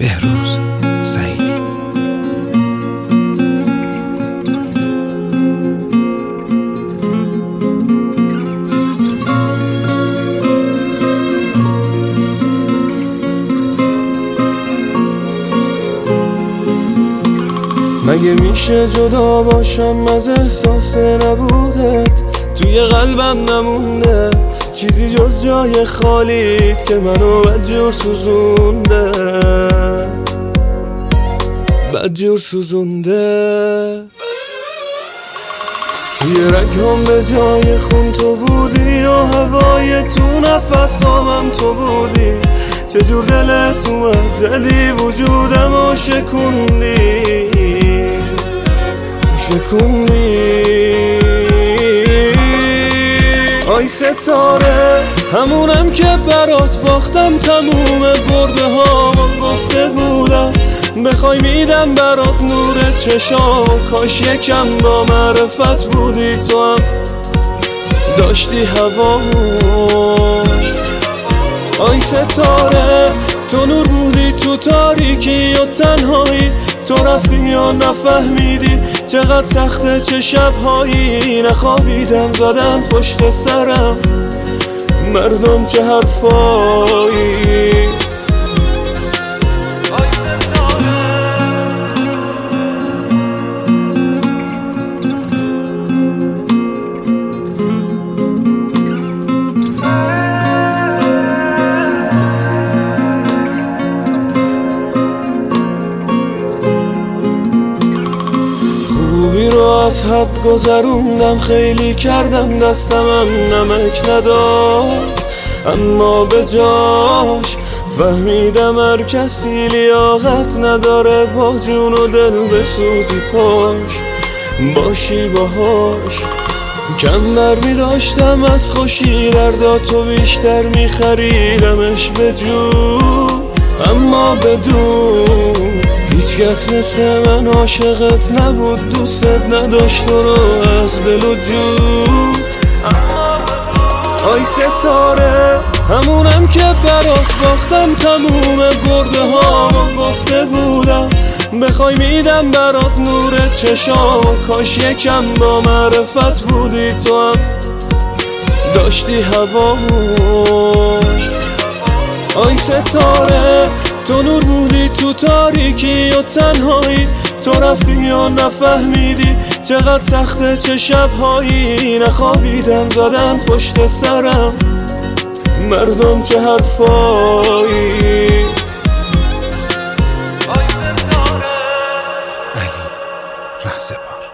بهروز سعیدی. مگه میشه جدا باشم از احساس نبودت؟ توی قلبم نمونده چیزی جز جای خالیت که منو بدجور سوزونده، بدجور سوزونده. توی رگم به جای خون تو بودی و هوای تو نفسامم تو بودی. چجور دلت اومد زدی وجودم و شکوندی، شکوندی. آی ستاره همونم که برات باختم، تموم برده ها گفته بودم بخوای میدم برات نور چشام. کاش یکم با معرفت بودی، تو هم داشتی هوامو. آی ستاره تو نور بودی تو تاریکی و تنهایی، تو رفتی یا نفهمیدی چقدر سخته چه شبهایی. نخوابیدم زدن پشت سرم مردم چه حرفایی. خوبی رو از حد گذروندم، خیلی کردم دستمم نمک نداشت، اما به جاش فهمیدم هر کسی لیاقت نداره با جون و دل بسوزی پاش باشی باهاش. کم برمی داشتم از خوشی درداتو بیشتر میخریدمش به جون، اما بدون هیچ کس مثل من عاشقت نبود، دوست نداشت تو رو از دل و جون. آی ستاره همونم که برات باختم، تموم برده ها گفته بودم بخوای میدم برات نور چشام. کاش یکم با معرفت بودی، تو هم داشتی هوامو. آی ستاره تو نور بودی تو تاریکی و تنهایی، تو رفتی یا نفهمیدی چقدر سخته چه شبهایی. نخوابیدم زدن پشت سرم مردم چه حرفایی. علی رهزپار.